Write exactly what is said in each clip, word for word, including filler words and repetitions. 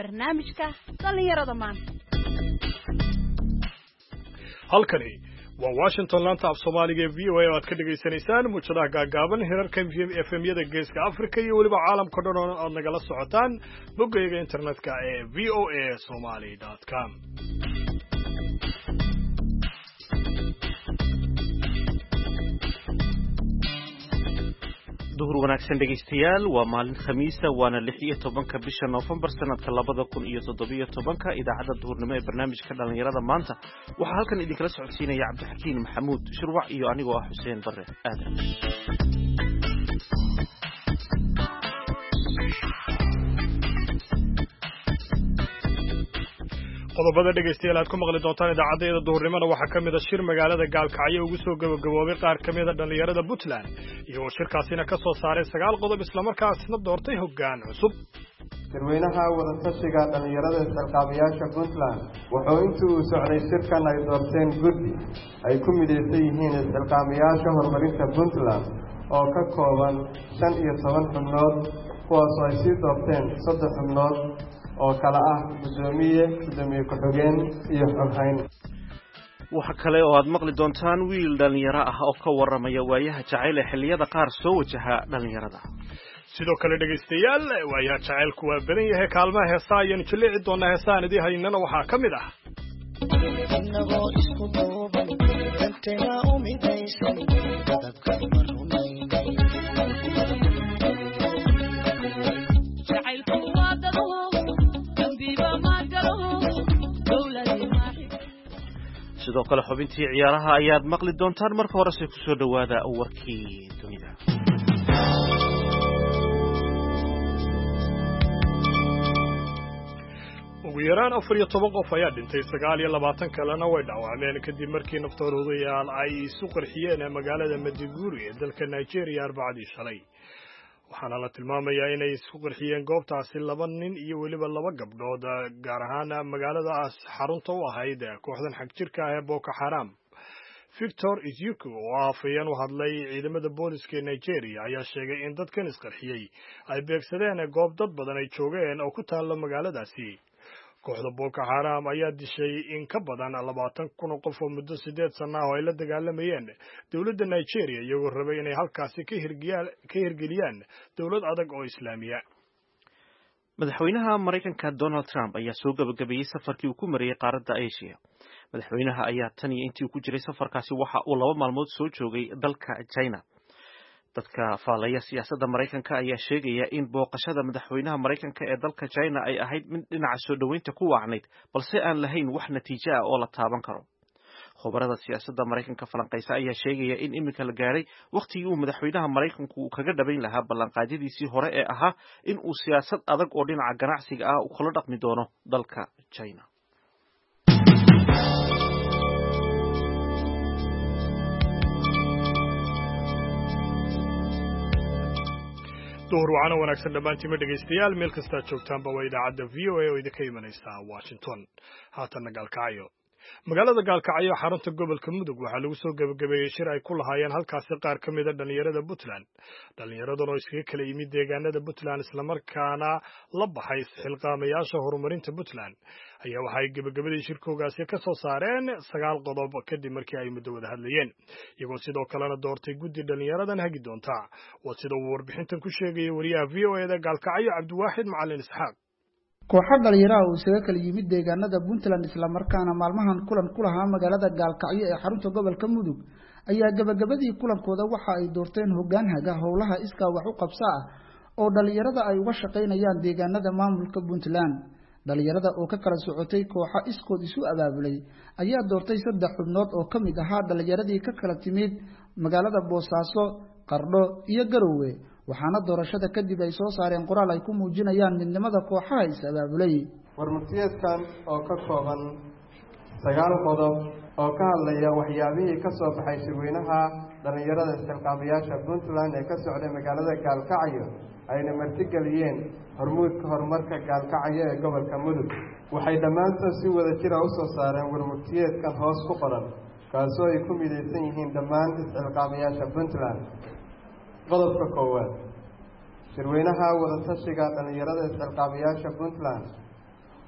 barnaamijka dhalinyarada maanta. halkani waa Washington laanta af Soomaaliga V O A oo aad ka dhageysanaysaan muujadaha gaagaaban hirarka F M-yada Geeska Afrika iyo waliba caalamka dhan oo aad nagala socotaan boggeega internetka ee v o a somali dot com. duhur wanaagsan dhegeystayaal waa maalin khamiisa waana lix iyo tobanka bisha November sanadka labada kun iyo toddoba iyo tobanka idaacada duhurnimo ee barnaamijka dhalinyarada maanta waxaa halkan idinkala socodsiinaya Cabdixakiin Maxamuud Shirwac iyo anigoo ah Xuseen Barre Aadan. qodobada dhegeystayaal aad ku maqli doontaan idaacadeeda duhurnimada waxaa ka mid ah shir magaalada Gaalkacyo ugu soo gabagaboobay qaar ka mid ah dhalinyarada Puntland iyo shirkaasina ka soo saaray sagaal qodob isla markaasna doortay hoggaan cusub. shirweynaha wadatashiga dhalinyarada isqaabiyaasha Puntland wuxuu intii uu socday shirkan ay doorteen guddi ay ku mideysan yihiin isqaabiyaasha horumarinta Puntland oo ka kooban shan iyo toban xubnood kuwaas oo ay sii doorteen saddex xubnood oo kala ah gudoomiye gudoomiye ku-xigeen iyo xoghayn. waxa kale oo aad maqli doontaan wiil dhalinyaro ah oo ka waramaya waayaha jacayl ee xilliyada qaar soo wajaha dhalinyarada. sidoo kale dhegeystayaal waayaha jacaylku waa badan yahay kaalmaha heesaa ayaynu jilici doonaa heesaan idii haynana waxaa ka mid ah inagoo isku duuban danteena u midaysan dadka sidoo kale xubintii ciyaaraha ayaad maqli doontaan marka horese ku soo dhawaada warkii dunida. ugu yaraan afar iyo toban qof ayaa dhintay sagaal iyo labaatan kalena way dhaawacmeen kadib markii naftoodoodayaal ay isu qarxiyeen magaalada Maiduguri ee dalka Nigeria arbacadii shalay. waxaana la tilmaamayaa inay isku qarxiyeen goobtaasi laba nin iyo weliba laba gabdhood gaar ahaan magaaladaas xarunta u ahayd kooxdan xagjirka ah ee Boko Haram. Victor Izuku oo afayeen u hadlay ciidamada booliska ee Nigeria ayaa sheegay in dadkan isqarxiyey ay beegsadeen goob dad badan ay joogeen oo ku taalla magaaladaasi. kooxda Boko Haram ayaa dishay in ka badan labaatan kun oo qof oo muddo sideed sano ah oo ay la dagaalamayeen dawladda Nigeria iyagoo rabay inay halkaasi ka hirgeliyaan ka hirgeliyaan dawlad adag oo islaamiya. madaxweynaha Mareykanka Donald Trump ayaa soo gabagabeeyay safarkii uu ku mariyay qaaradda Asia. madaxweynaha ayaa tan iyo intii uu ku jiray safarkaasi waxa uu laba maalmood soo joogay dalka China. dadka faalaya siyaasadda Mareykanka ayaa sheegaya in booqashada madaxweynaha Mareykanka ee dalka China ay ahayd mid dhinaca soo dhaweynta ku wacnayd balse aan lahayn wax natiijo ah oo la taaban karo. khubarada siyaasadda Mareykanka falanqaysa ayaa sheegaya in iminka la gaaray waqtigii uu madaxweynaha Mareykanku kaga dhabayn lahaa ballanqaadyadiisii hore ee ahaa in uu siyaasad adag oo dhinaca ganacsiga ah kula dhaqmi doono dalka China. duhur waana wanaagsan dhammaantiin dhegeystayaal meel kasta aad joogtaanba waa idaacadda V O A oo idinka imanaysa Washington. haatan Gaalkacyo magaalada Gaalkacyo xarunta gobolka Mudug waxaa lagu soo gabagabeeyay shir ay ku lahaayeen halkaasi qaar ka mid ah dhalinyarada Puntland. dhalinyaradan oo iskaga kala yimid deegaanada Puntland isla markaana la baxay xilqaamayaasha horumarinta Puntland ayaa waxay gabagabadii shirkoogaasi ka soo saareen sagaal qodob kadib markii ay muddo wada hadlayeen iyagoo sidoo kalena doortay guddi dhalinyaradan hagi doonta. waa sida uu warbixintan ku sheegay wariyaha V O A da Gaalkacyo Cabdiwaaxid Macalin Isxaaq. kooxo dhalinyaraha oo isaga kala yimid deegaanada Puntland isla markaana maalmahan kulan ku lahaa magaalada Gaalkacyo ee xarunta gobolka Mudug ayaa gabagabadii kulankooda waxa ay doorteen hoggaan haga howlaha iska wax u qabso ah oo dhalinyarada ay uga shaqeynayaan deegaanada maamulka Puntland. dhalinyarada oo ka kala socotay kooxo iskood isu abaabulay ayaa doortay saddex xubnood oo ka mid ahaa dhalinyaradii ka kala timid magaalada Boosaaso, Qardho iyo Garowe. waxaana doorashada kadib ay soo saareen qoraal ay ku muujinayaan midnimada kooxaha is abaabulay. warmutiyadkan oo ka kooban sagaal qodob oo ka hadlaya waxyaabihii ka soo baxay shirweynaha dhalinyarada isqaabiyaasha Puntland ee ka socday magaalada Gaalkacyo ayna martigeliyeen hormuudka horumarka Gaalkacyo ee gobolka Mudug waxay dhammaantood si wada jir ah u soo saareen warmutiyadkan hoos ku qoran kaasoo ay ku mideysan yihiin dhammaan isqaabiyaasha Puntland. qodobka koowaad shirweynaha wadatashiga dhalinyarada isqaabiyaasha Puntland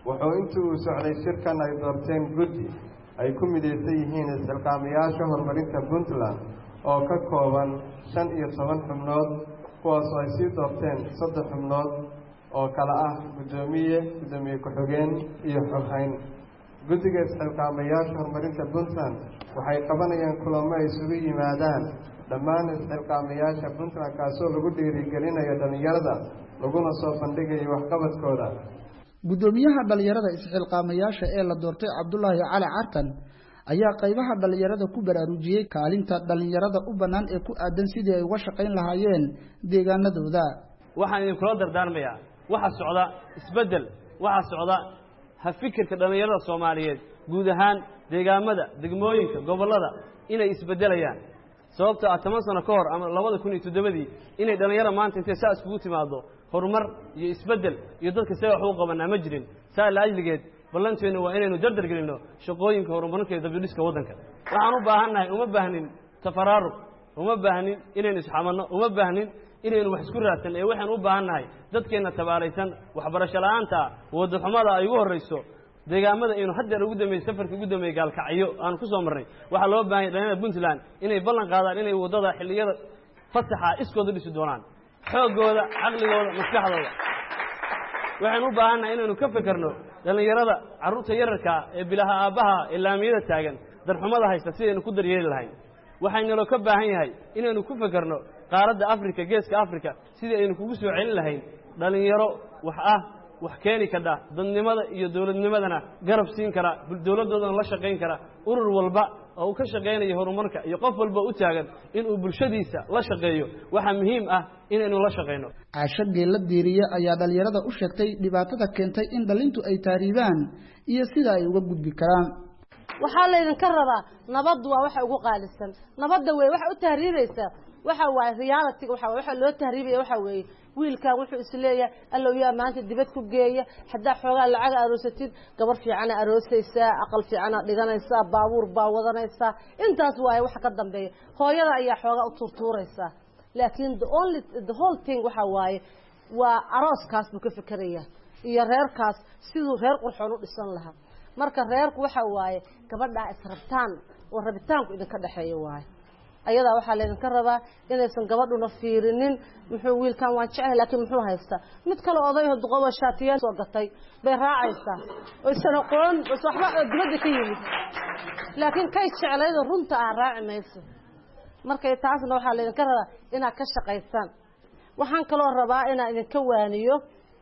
wuxuu intii uu socday shirkan ay doorteen guddi ay ku midaysan yihiin isxilqaamayaasha horumarinta puntland oo ka kooban shan iyo toban xubnood kuwaasoo ay sii doorteen saddex xubnood oo kale ah guddoomiye guddoomiye ku-xigeen iyo xoghayn. guddiga isxilqaamayaasha horumarinta puntland waxay qabanayaan kulamo ay isugu yimaadaan dhammaan isxilqaamayaasha puntland kaasoo lagu dhiirigelinayo dhallinyarada laguna soo bandhigayo waxqabadkooda. guddoomiyaha dhalinyarada isxilqaamayaasha ee la doortay Cabdullaahi Cali Cartan ayaa qaybaha dhalinyarada ku baraarujiyay kaalinta dhalinyarada u bannaan ee ku aadan sidii ay uga shaqayn lahaayeen deegaanadooda. waxaan idin kula dardaarmayaa waxa socda isbedel waxa socda ha fikirka dhalinyarada Soomaaliyeed guud ahaan deegaamada degmooyinka gobolada inay isbedelayaan sababtoo ah toban sano ka hor ama laba kun iyo toddoba inay dhalinyarada maanta intay saas ugu timaado horumar iyo isbedel iyo dadka say wax u qabanaa ma jirin saa la ajligeed ballanteena waa inaynu dardar gelino shaqooyinka horumarinta iyo dabdhiska waddanka. waxaan u baahannahay uma baahnin tafaraaruq uma baahnin inaynu isxamanno uma baahnin inaynu wax isku raadsan ee waxaan u baahannahay dadkeena tabaaraysan waxbarasho la'aanta waddo xumada ay ugu horeyso deegaamada aynu hadda ugu dambeeyay safarka ugu dambeeyay gaalkacyo aan ku soo marnay waxa loo baahan yahay dhalinyarada Puntland inay ballan qaadaan inay wadada xilliyada fasaxa iskooda dhisi doonaan xoogooda aqligooda maskaxdooda. waxaan u baahannahay inaynu ka fikirno dhalinyarada carruurta yararka ee bilaha aabaha ilaamiyada taagan darxumada haysta sidaynu ku daryeeli lahayn. waxaynu ka baahan yahay inaynu ku fikirno qaaradda Afrika geeska Afrika sidii aynu kugu soo celin lahayn dhalinyaro wax ah wax keeni kara dadnimada iyo dawladnimadana garab siin kara dawladoodana la shaqeyn kara urur walba oo ka shaqeynayo horumarka iyo qof walba u taagan in uu bulshadiisa la shaqeeyo waxa muhiim ah inaynu la shaqeyno. Caasha Geela Diiriye ayaa dhalinyarada u sheegtay dhibaatada keentay in dhalintu ay taariibaan iyo sida ay uga gudbi karaan. waxaa la idin ka rabaa nabad waa waxa ugu qaalisan nabadda way waxa u tahriibaysa waxa waa reality waxa waxa loo tahriibay waxa weey wiilkan wuxuu isleeyahay allow yaa maanta dibad ku geeya hadaa xoogaa lacag aroosatid gabar fiican aroosaysa aqal fiican dhiganaysa baabuur baa wadanaysa intaas waa waxa ka dambeeya hooyada ayaa xoogaa u turtuuraysa laakiin the only the whole thing waxa waaye waa arooskaas buu ka fikiraya iyo reerkaas sidoo reer qurxoon u dhisan lahaa marka reerku waxa waaye gabadha israbtaan oo rabitaanku idin ka dhaxeeyo waaye ayada waxa leedan ka rabaa inaysan gabadhuna fiirinin muxuu wiilkan waan jecel laakiin muxuu haystaa mid kale oday oo duqow shaatiyan soo gatay bay raacaysaa oo isna qoon waxba dibadda ka yimid laakiin kay jeclaydo runta aan raacimayso marka taasna waxa leedan ka rabaa inaad ka shaqaysaan. waxaan kale rabaa inaan idin ka waaniyo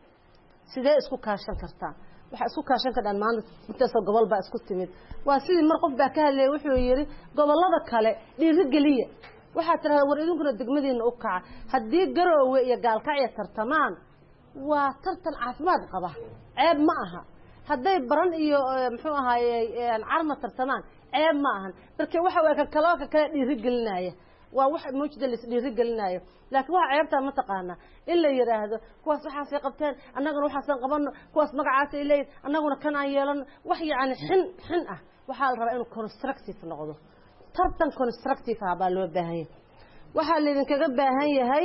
sidee isku kaashan kartaa waxa isku kaashan ka dhan maanta intaas gobol baa isku timid waa sidii mar qof baa ka hadlay wuxuu yiri gobolada kale dhiiri galiya waxa tiraahdaa war idinkuna degmadiina u kaca hadii garoowe iyo gaalkacyo tartamaan waa tartan caafimaad qaba ceeb ma aha haday baran iyo muxuu ahaayay carma tartamaan ceeb ma ahan marka waxa waa ka kala ka kala dhiiri galinaya waa wax muujda la dhiiri galinayo laakiin waxa ceebta ma taqaana in la yiraahdo kuwaas waxa ay qabteen annaguna waxa san qabano kuwaas magacaas ay leeyeen annaguna kan aan yeelan wax yaani xin xin ah waxa la rabaa inuu constructive noqdo tartan constructive ah baa loo baahan yahay waxa la idin kaga baahan yahay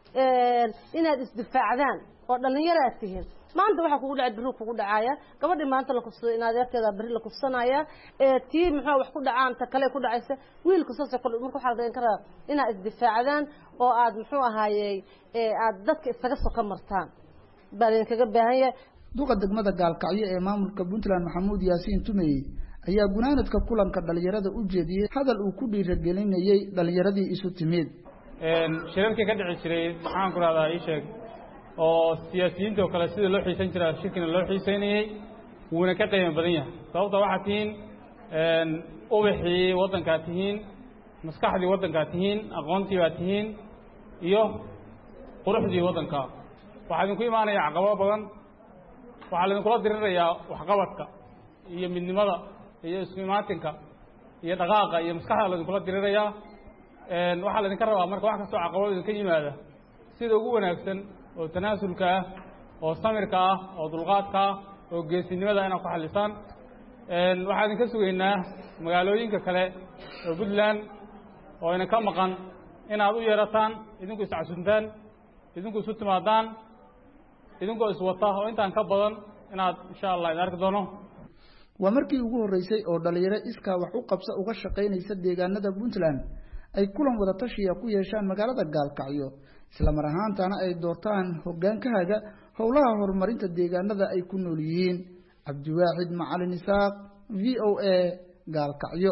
ee inaad isdifaacdaan oo dhalinyarada tihiin maanta waxa kugu dhacay biro kugu dhacaya gabadhi maanta la kufsado in adeerteeda bari la kufsanaya ee tii maxaa wax ku dhacaan ta kale ku dhacaysa wiilku soo soo markuu xalqeen kara inaad isdifaacdaan oo aad muxuu ahaayay ee aad dadka isaga soo ka martaan baa kaga baahan yahay. duqa degmada Gaalkacyo ee maamulka Puntland Maxamuud Yaasiin Tumey ayaa gunaanadka kulanka dhalinyarada u jeediyay hadal uu ku dhiirigelinayay dhalinyaradii isu timid een shirarka ka dhici jiray waxaan ku raadayay ii sheeg oo siyaasiyiinta oo kale sida loo xiisan jiray shirkina loo xiisaynayay wuuna ka qiimo badan yahay sababta waxa tiin een ubaxii wadanka tiin maskaxdii wadanka tiin aqoontii waa tiin iyo quruxdii wadanka waxa idin ku imaanaya caqabado badan waxa la idin kula dirirayaa waxqabadka iyo midnimada iyo isku imaatinka iyo dhaqaaqa iyo maskaxda la idin kula dirirayaa een waxa la idin ka rabaa marka wax kasta caqabado idin ka yimaada sida ugu wanaagsan oo tanaasulka ah oo samirka ah oo dulqaadka ah oo geesinimada inaad ku xalisaan een waxa idin ka sugeynaa magaalooyinka kale oo Puntland oo ina ka maqan inaad u yeerataan idinku is casuuntaan idinku isu timaadaan idinku is wata oo intaan ka badan inaad insha allah idin arki doono waa markii ugu horeysay oo dhalinyaro iskaa wax u qabsa uga shaqaynaysa deegaanada Puntland ay kulan wada tashiya ku yeeshaan magaalada Gaalkacyo isla mar ahaantaana ay doortaan hogaankaaga howlaha horumarinta deegaanada ay ku nool yihiin Cabdiwaxid Macalin Isaaq V O A Gaalkacyo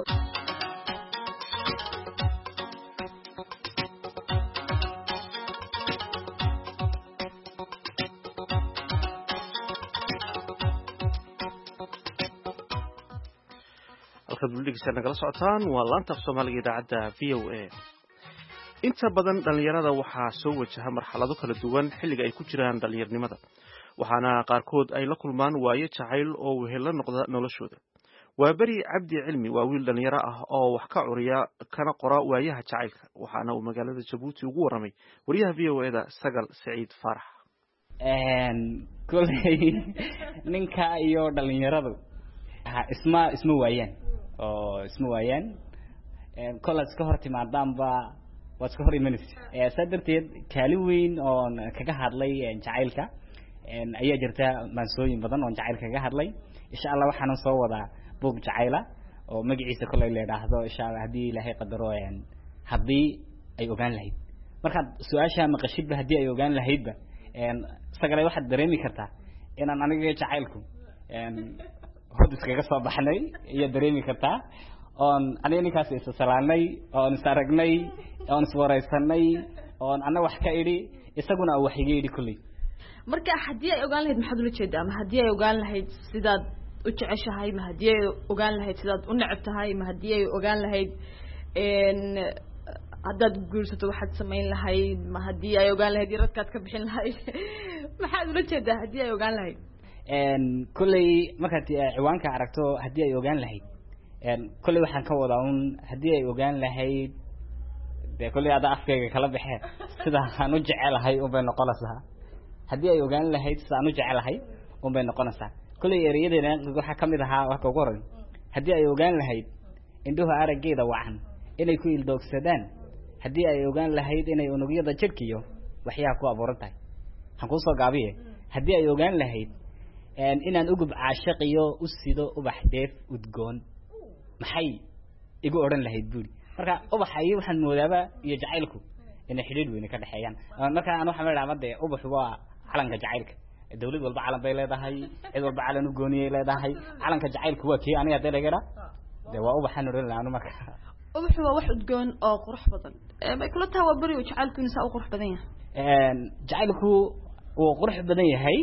nagala socotaan waa laanta af Soomaaliga idaacada V O A inta badan dhalinyarada waxaa soo wajaha marxalado kala duwan xilliga ay ku jiraan dhalinyarinimada waxaana qaarkood ay la kulmaan waayo jacayl oo wehel noqda noloshooda waa bari cabdi cilmi waa wiil dhalinyaro ah oo wax ka curiya kana qora waayaha jacaylka waxaana uu magaalada Jabuuti ugu waramay wariyaha V O A da Sagal Saciid Farax een kulay ninka iyo dhalinyaradu isma isma waayaan oo isma waayaan een kolaas ka hor timaadaanba waad ka hor imanaysaa ee sadarteed kaalin weyn oo kaga hadlay jacaylka een ayaa jirta maansooyin badan oo jacaylka kaga hadlay insha Allah waxaan soo wadaa buug jacayla oo magaciisa kulay leedahay insha Allah hadii Ilaahay qadaro een hadii ay ogaan lahayd marka su'aasha maqashidba hadii ay ogaan lahaydba een sagalay waxaad dareemi kartaa inaan aniga jacaylku een hod iskaga soo baxnay iyo dareemi kartaa oon aniga ninkaas is salaanay oon saragnay oon iswaraysanay oon ana wax ka iri isaguna wax iga iri kulli marka hadii ay ogaan lahayd maxaad ula jeedaa ma hadii ay ogaan lahayd sidaad u jeceshahay ma hadii ay ogaan lahayd sidaad u necebtahay ma hadii ay ogaan lahayd een haddaad guursato waxaad samayn lahayd ma hadii ay ogaan lahayd radkaad ka bixin lahayd maxaad ula jeedaa hadii ay ogaan lahayd een kulay markaad ciwaanka aragto hadii ay ogaan lahayd een kulay waxaan ka wadaa un hadii ay ogaan lahayd de kulay ada afkayga kala baxee sida aan u jecelahay oo bay noqonaysaa hadii ay ogaan lahayd sida aan u jecelahay oo bay noqonaysaa kulay ereyadeena waxa kamid ahaa wax ka qoran hadii ay ogaan lahayd indhuhu araggeeda wacan inay ku ildoogsadaan hadii ay ogaan lahayd inay unugyada jirkiyo waxyaha ku abuurantahay waxaan ku soo gaabiye hadii ay ogaan lahayd een inaan ugu caashiqiyo u sido ubax deef udgoon maxay igu oran lahayd buuri marka ubaxay waxaan moodaaba iyo jacaylku in xiriir weyn ka dhaxeeyaan marka aan waxa leeyahay ubaxu waa calanka jacaylka dawlad walba calan bay leedahay cid walba calan u gooniyay leedahay calanka jacaylku waa kii aniga dalageera de waa ubaxan oran lahayn marka ubaxu waa wax udgoon oo qurux badan ee kula taa waa bari jacaylku insa u qurux badan yahay een jacaylku uu qurux badan yahay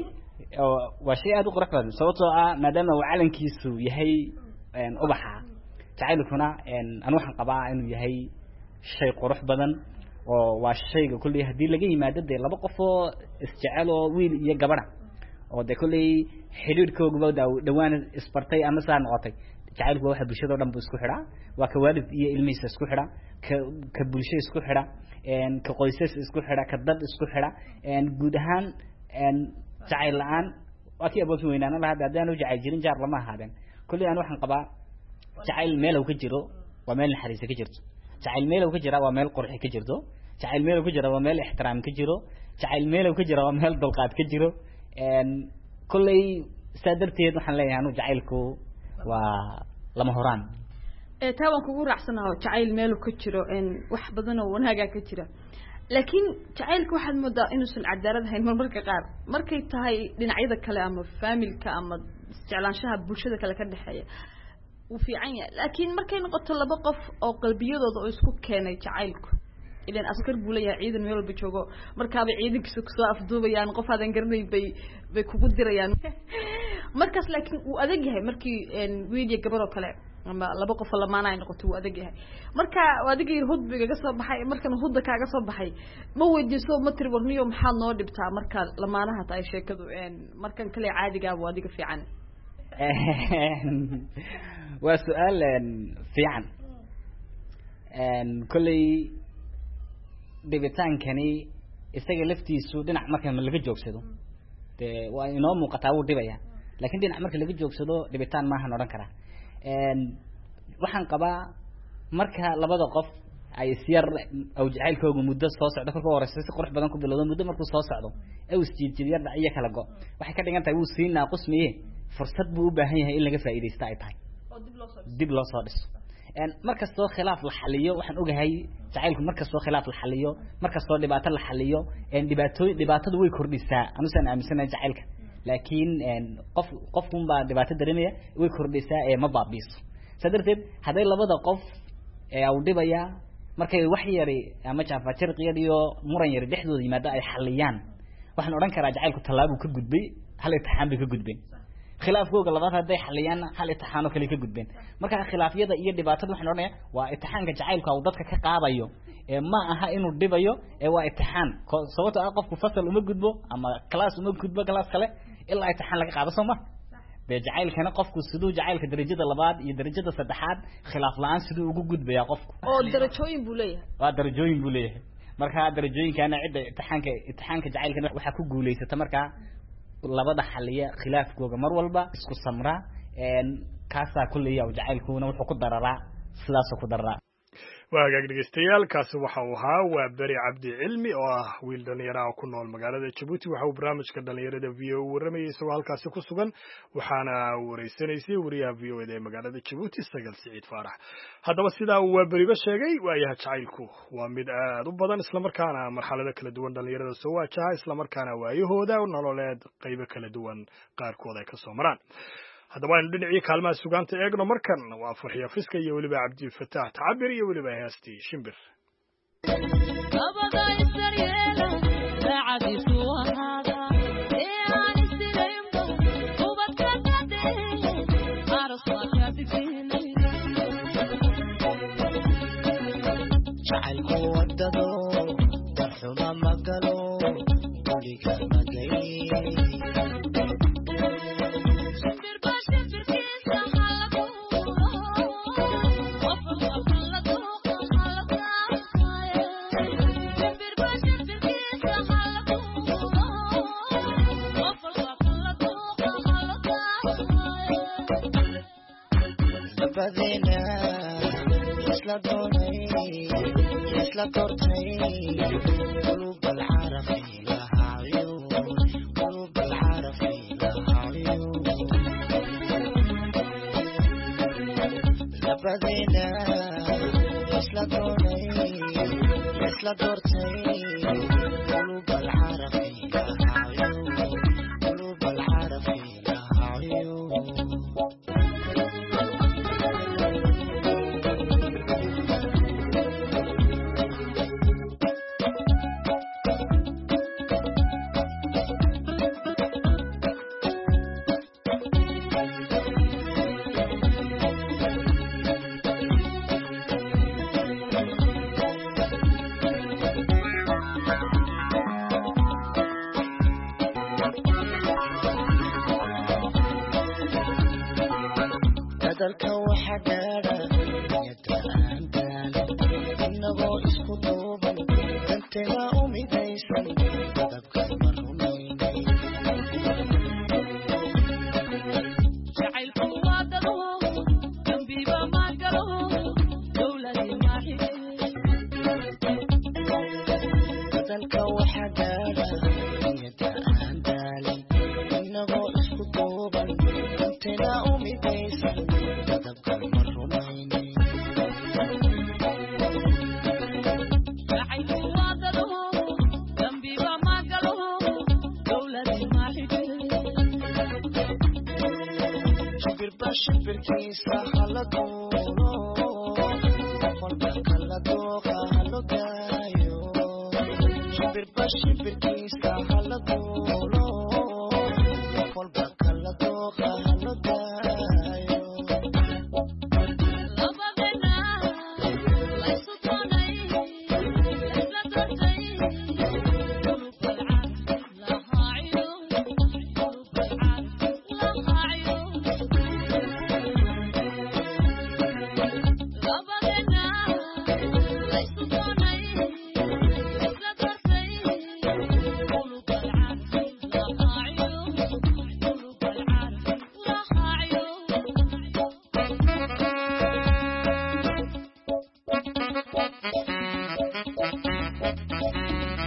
waa shay aad u qurux badan sababtoo ah maadaama uu calankiisu yahay een ubaxa jacaylkuna een aan waxaan qabaa inuu yahay shay qurux badan oo waa shayga kulli hadii laga yimaado de laba qof oo isjecel oo wiil iyo gabadha oo de kulli xiriirkooda dhawaan isbartay ama saan noqotay jacaylku waxa bulshada dhan isku xidha waa ka waalid iyo ilmihiisa isku xidha ka ka bulshada isku xidha een ka qoysas isku xidha ka dad isku xidha een guud ahaan een jacayl la'aan waa kii abood weynaan la hadaan u jacayl jirin jaar lama ahaadeen kulli aan waxaan qabaa jacayl meel uu ka jiro waa meel naxariis ka jirto jacayl meel uu ka jira waa meel qurux ka jirto jacayl meel uu ka jira waa meel ixtiraam ka jiro jacayl meel uu ka jira waa meel dulqaad ka jiro een kulli sadarteed waxaan leeyahay anu jacaylku waa lama horaan ee taan kugu raacsanahay jacayl meel uu ka jiro in wax badan oo wanaaga ka jira laakiin jacaylku waxaad moodaa inuu san cadaalad ahayn marmarka qaar markay tahay dhinacyada kale ama familka ama isticlaanshaha bulshada kale ka dhaxeeya uu fiican yahay laakiin markay noqoto laba qof oo qalbiyadooda oo isku keenay jacaylku ilaan askar buu leeyahay ciidan meel walba joogo markaaba ciidankiisa ku soo afduubayaan qof aadan garanay bay bay kugu dirayaan markaas laakiin uu adag yahay markii een wiil iyo gabar oo kale ama laba qof lamaana ay noqoto uu adag yahay marka adigii hudbiga ka soo baxay markan hudda kaaga soo baxay ma weydiiso ma tiri warniyo maxaa noo dhibtaa marka lamaanaha taay sheekadu een markan kale caadiga ah adiga fiican waa su'aal fiican een kulli dibitaankani isaga laftiisu dhinac marka laga joogsado de waa inoo muuqataa uu dibaya laakiin dhinac marka laga joogsado dibitaan ma ahan oran kara een waxaan qabaa marka labada qof ay siyar aw jacaylkoogu muddo soo socdo kolka horeysay si qurux badan ku bilowdo muddo markuu soo socdo ee uu isjiijiyay dhacyo kala go waxay ka dhigan tahay uu siin naaqusmiye fursad buu u baahan yahay in laga faa'iideysto ay tahay oo dib loo soo dib loo soo dhiso een markastoo khilaaf la xaliyo waxaan ogahay jacaylku markastoo khilaaf la xaliyo markastoo dhibaato la xaliyo een dhibaatooyin dhibaatadu way kordhisaa anusan aaminsanahay jacaylka laakiin een qof qofkun baa dhibaato dareemaya way kordhisaa ee ma baabiiso sadarteed haday labada qof ee uu dhibaya markay wax yari ama jaafa jirqiyadiyo muran yari dhexdooda yimaado ay xaliyaan waxaan oran karaa jacaylku talaabo ka gudbay hal imtixaan bay ka gudbeen khilaafkooga labaad haday xaliyaan hal imtixaan oo kale ka gudbeen marka khilaafyada iyo dhibaatada waxaan oranayaa waa imtixaanka jacaylku uu dadka ka qaadayo ee ma aha inuu dhibayo ee waa imtixaan sababtoo ah qofku fasal uma gudbo ama class uma gudbo class kale ilaa imtixaan laga qaado soo ma jacaylkana qofku sidoo jacaylka darajada labaad iyo darajada saddexaad khilaaf la'aan sidoo ugu gudbaya qofku oo darajooyin buu leeyahay waa darajooyin buu leeyahay marka darajooyinkana cid imtixaanka imtixaanka jacaylkana waxa ku guuleysata marka labada xaliya khilaafkooga mar walba isku samra een kaasa kulliya jacaylkoona wuxuu ku dararaa sidaas ku dararaa waagaag dhegeystayaal kaasi waxa uu ahaa waa bari cabdi cilmi oo ah wiil dhalinyaro ah ku nool magaalada Djibouti waxa uu barnaamijka dhalinyarada V O A waramayay isagoo halkaasi ku sugan waxaana wareysanaysay wariyaha V O A ee magaalada Djibouti Sagal Siciid Faarax haddaba sidaa uu waa bariba sheegay waayaha jacaylku waa mid aad u badan isla markaana marxalado kala duwan dhalinyarada soo waajaha isla markaana waayahooda nololeed qaybo kala duwan qaarkood ay ka soo maraan haddaba aynu dhinacii kaalmaha sugaanta eegno markan waa farxiyo fiska iyo weliba cabdi fataax tacabir iyo weliba heestii shimbir jacaylku wadado darxuma magalo guriga magay badina isla doonay isla doortay qulub al-araf ilaha ayun qulub al-araf ilaha ayun badina isla doonay isla doortay qulub al-araf ilaha ayun qulub al-araf ilaha ayun dalka waxa gaara yadaan dal inagoo isku duuban danteena u midaysan dadabka marumaynay jacaylku waa dado dambiba ma galo dowladii maahiye dalka waxa gaara yadaan dal inagoo isku duuban danteena u midaysan shibirkiisa hala duulo qolka kala dooqa halo gaayo shibirba shibirkiisa hala duulo qolka kala dooqa halo gaayo labadena laysu doonay isla doortay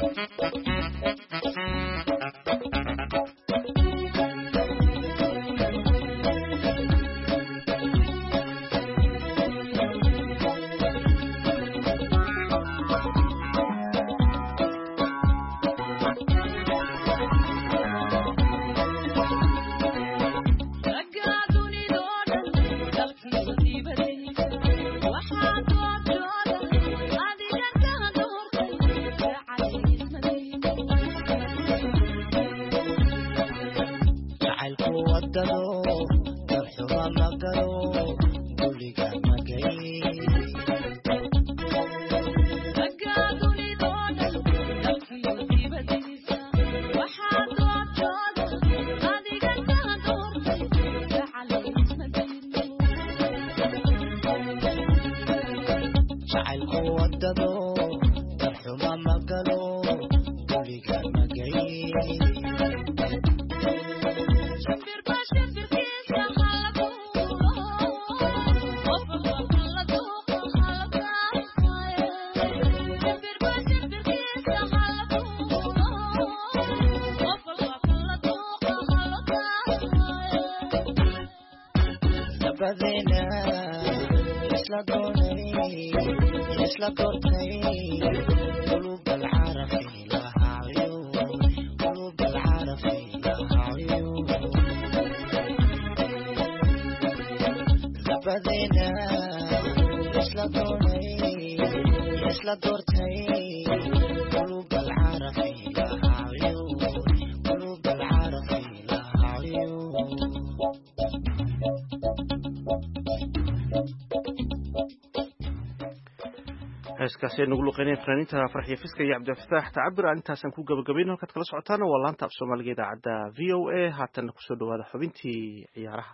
heeskaasi ay nagu luqeynayeen fanaaniinta farxiyo fiska iyo cabdifataax tacabir aan intaasaan ku gabagabayno halkaad kala socotaana waa laanta af soomaaliga idaacadda v o a haatanna kusoo dhawaada xubintii ciyaaraha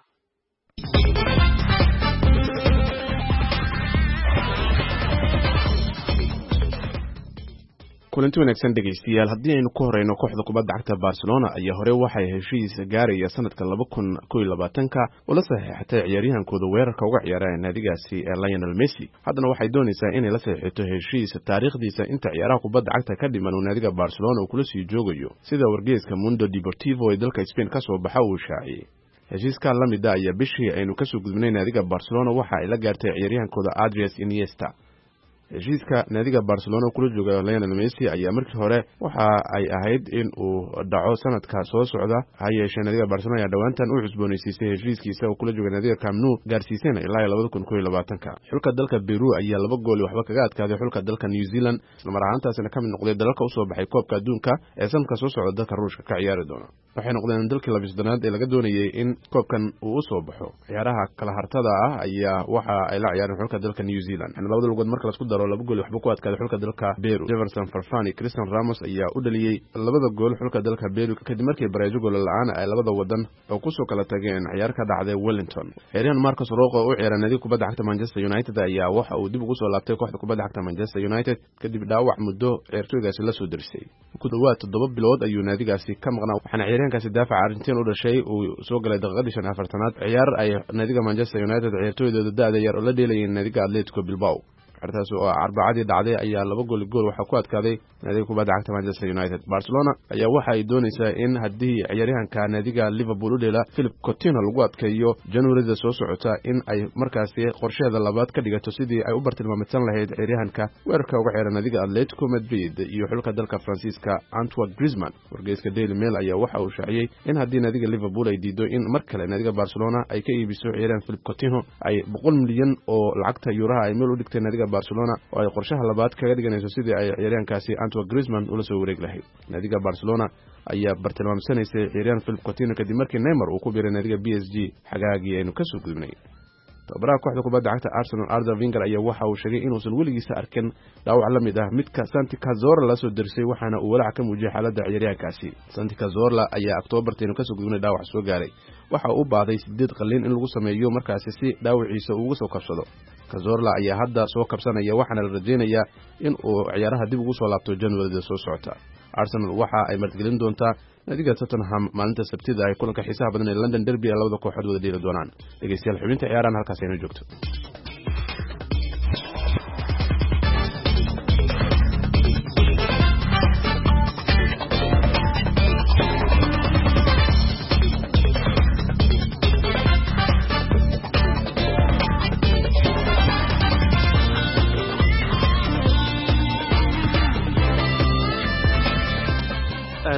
kulanti wanaagsan dhegaystayaal haddii aynu ku horeyno kooxda kubadda cagta Barcelona ayaa hore waxay heshiis gaaraya sanadka laba kun iyo labaatanka oo la saxiixatay ciyaaryahankooda weerarka uga ciyaaraya naadigaasi ee Lionel Messi haddana waxay doonaysaa inay la saxiixato heshiis taariikhdiisa inta ciyaaraha kubadda cagta ka dhiman uu naadiga Barcelona uu kula sii joogayo sida wargeyska Mundo Deportivo ee dalka Spain ka soo baxa uu shaaciyay heshiiska la mid ah ayaa bishii aynu ka soo gudbinay naadiga Barcelona waxa ay la gaartay ciyaaryahankooda Andres Iniesta heshiiska naadiga Barcelona kula jooga Lionel Messi ayaa markii hore waxa ay ahayd in uu dhaco sanadka soo socda hayeeshee naadiga Barcelona ayaa dhawaantan u cusboonaysiisay heshiiskiisa oo kula jooga naadiga Camp Nou gaarsiisana ilaa laba kun iyo labaatanka xulka dalka Peru ayaa laba gool waxba kaga adkaaday xulka dalka New Zealand isla mar ahaantaasina ka mid noqday dalalka u soo baxay koobka adduunka ee sanadka soo socda dalka Ruushka ka ciyaari doona waxay noqdeen dalkii labaad ee laga doonayay in koobkan uu u soo baxo ciyaaraha kala hartada ah ayaa waxa ay la ciyaareen xulka dalka New Zealand labada lugood marka la isku daro laba gool waxba ku adkaaday xulka dalka Peru Jefferson Farfani Cristian Ramos ayaa u dhaliyay labada gool xulka dalka Peru kadib markii Brazil gool la'aan ay labada wadan oo ku soo kala tageen ciyaar ka dhacday Wellington Arian Marcos Rojo oo ciyaar naadiga kubadda cagta Manchester United ayaa waxa uu dib ugu soo laabtay kooxda kubadda cagta Manchester United kadib dhaawac muddo ciyaartooygaasi la soo dirsay ku dhawaad toddoba bilood ayuu naadigaasi ka maqnaa waxaana ciyaaryahankaasi daafaca Argentina u dhashay uu soo galay daqiiqadii shan iyo afartanaad ciyaar ay naadiga Manchester United ciyaartooydooda da'da yar oo la dheelayeen naadiga Atletico Bilbao artaas oo arbacadii dhacday ayaa laba gool gool waxa ku adkaaday naadiga kubadda cagta Manchester United Barcelona ayaa waxa ay doonaysaa in haddii ciyaaryahanka naadiga Liverpool u dheela Philip Coutinho lagu adkeeyo January soo socota in ay markaasi qorsheeda labaad ka dhigato sidii ay u bartilmaameedsan lahayd ciyaaryahanka weerarka uga ciyaara naadiga Atletico Madrid iyo xulka dalka Faransiiska Antoine Griezmann wargeyska Daily Mail ayaa waxa uu shaaciyay in haddii naadiga Liverpool ay diido in mar kale naadiga Barcelona ay ka iibiso ciyaaryahan Philip Coutinho ay boqol milyan oo lacagta euraha ay meel u dhigtay naadiga Barcelona oo ay qorshaha labaad kaga dhiganayso sidii ay ciyaaryahankaasi Antoine Griezmann ula soo wareeg lahayd naadiga Barcelona ayaa bartilmaamsanaysay ciyaaryahan Philip Coutinho kadib markii Neymar uu ku biiray naadiga B S G xagaagii aynu ka soo gudbinay tababaraha kooxda kubadda cagta Arsenal Arsene Wenger ayaa waxa uu sheegay inuusan weligiisa arkin dhaawac la mid ah midka Santi Cazorla la soo dirsay waxaana uu walaac ka muujiyay xaaladda ciyaaryahankaasi Santi Cazorla ayaa October taynu ka soo gudbinay dhaawac soo gaaray waxa uu baaday sideed qalliin in lagu sameeyo markaasi si dhaawaciisa uu uga soo kabsado Cazorla ayaa hadda soo kabsanaya waxaana la rajaynayaa in uu ciyaaraha dib ugu soo laabto January soo socota Arsenal waxa ay martigelin doontaa naadiga Tottenham maalinta Sabtida ay kulanka xiisaha badan ee London Derby ee labada kooxood wada dheli doonaan dhageystayaal xubinta ciyaaraha halkaas aynu joogto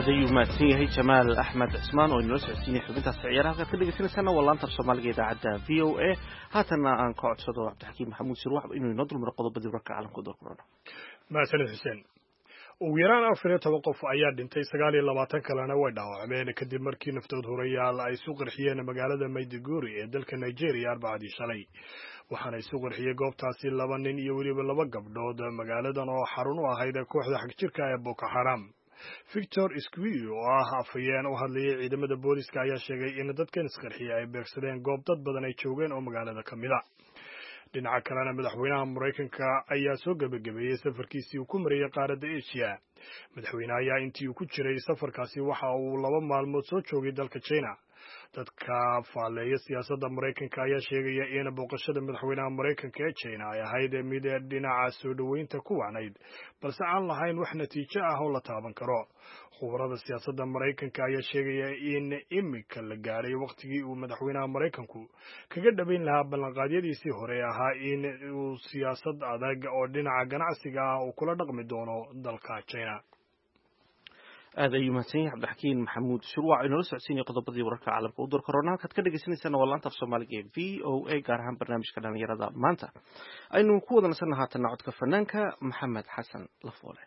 aad ayuu mahadsan yahay jamaal axmed cismaan oo inoo socodsiinay xubintaas ciyaaraha halkaad ka dhegeysaneysaan waa laanta soomaaliga idaacadda v o a haatanna aan ka codsado cabdixakiim maxamuud sirwax inuu inoo dulmaro qodobadii warka caalamka door korona mahadsanid xuseen ugu yaraan afar iyo toban qof ayaa dhintay sagaal iyo labaatan kalena way dhaawacmeen kadib markii naftood hurayaal ay isu qarxiyeen magaalada mayduguri ee dalka nigeria arbacadii shalay waxaana isu qarxiyey goobtaasi laba nin iyo weliba laba gabdhood magaaladan oo xarun u ahayd kooxda xagjirka ee boko haram victor squiy oo ah afhayeen u hadlayay ciidamada booliska ayaa sheegay in dadkan isqarxiya ay beegsadeen goob dad badan ay joogeen oo magaalada ka mid a dhinaca kalena madaxweynaha maraykanka ayaa soo gebagabeeyey safarkiisii uu ku marayay qaaradda asia madaxweyne ayaa intii uu ku jiray safarkaasi waxa uu laba maalmood soo joogay dalka china dadka faaleeya siyaasadda maraykanka ayaa sheegaya in booqashada madaxweynaha maraykanka ee china ay ahayd mid dhinaca soo dhoweynta ku wacnayd balse aan lahayn wax natiijo ah oo la taaban karo khubarada siyaasadda maraykanka ayaa sheegaya in imika la gaadhay wakhtigii uu madaxweynaha maraykanku kaga dhabayn lahaa ballanqaadyadiisii hore ee ahaa in uu siyaasad adag oo dhinaca ganacsiga ah uu kula dhaqmi doono dalka china aad ayuu mahadsan yahay cabdixakiin maxamuud shurwac inoola socodsiinaya qodobadii wararka caalamka u door korona halkaad ka dhegeysaneysaan waa laanta af soomaaliga ee v o a gaar ahaan barnaamijka dhalinyarada maanta aynu ku wada nasanna haatanna codka fanaanka maxamed xasan lafoole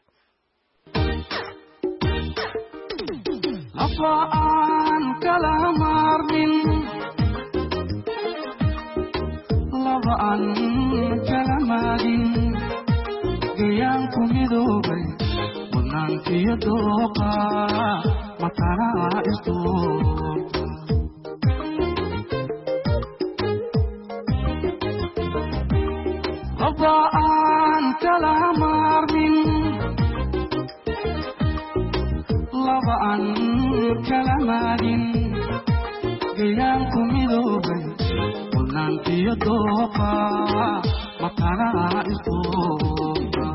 lafa aan kala maarmin laba aan kala maagin gayaanku midoobay wadnaantiyo dooqa matanaa isdoorta laba aan kala maarmin laba aan kala maagin gayaanku midoobay wadnaantiyo dooqa matanaa isdoorta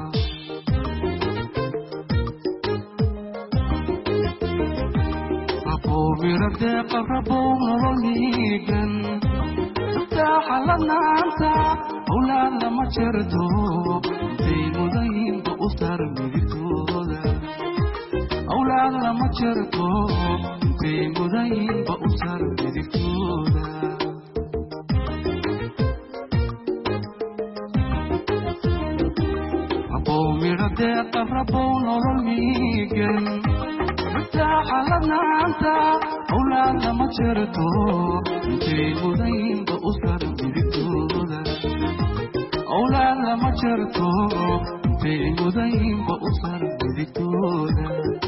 mirade qabrabow nololigan sutaaxa ladnaanta awlaad lama jerto intay mudayinba u sar midigtooda awlaad lama jerto intay mudayinba u sar midigtooda abow mirade qabrabow nololigan xaladnaanta awlaad lama jerto intay mudayinba u sar midigtooda awlaad lama jerto intay mudayinba u sar midigtooda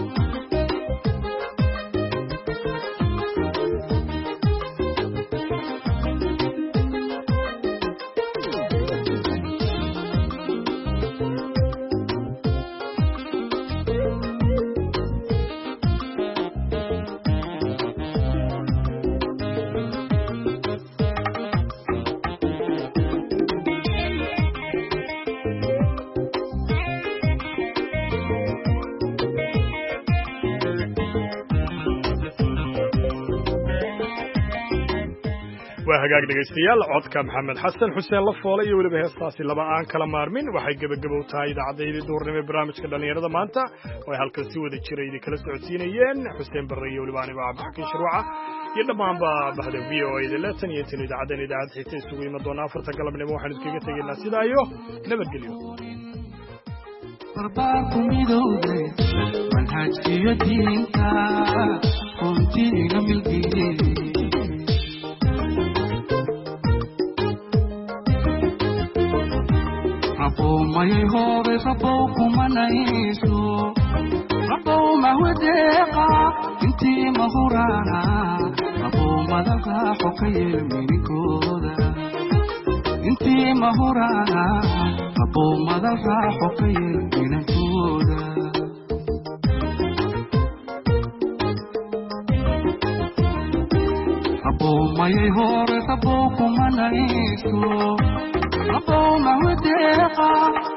hagaag dhegaystayaal codka maxamed xasan xuseen lafoole iyo weliba heestaasi laba aan kala maarmin waxay gebagabow tahay idaacaddayadii duurnimo ee barnaamijka dhallinyarada maanta oo ay halkan si wada jira idin kala socodsiinayeen xuseen barre iyo weliba anigo cabdixakiin shirwaca iyo dhammaanba bahda v o a da tan iyo intan idaacaddan idaacad xigta isugu iman doona afarta galabnimo waxaan idinkaga tegaynaa sidaa iyo nabadgelyo barbaarku midowday manhajkiyo diinta runtiina milgiyey mayay hoobay rabow kumanayso rabow mahwadeeqa intii mahuraana rabow madalraaxo ka yeel mininkooda intii mahuraana rabow madalraaxo ka yeel minankooda rabow mayay hoobay rabow kumanayso rabow mahwadeeqa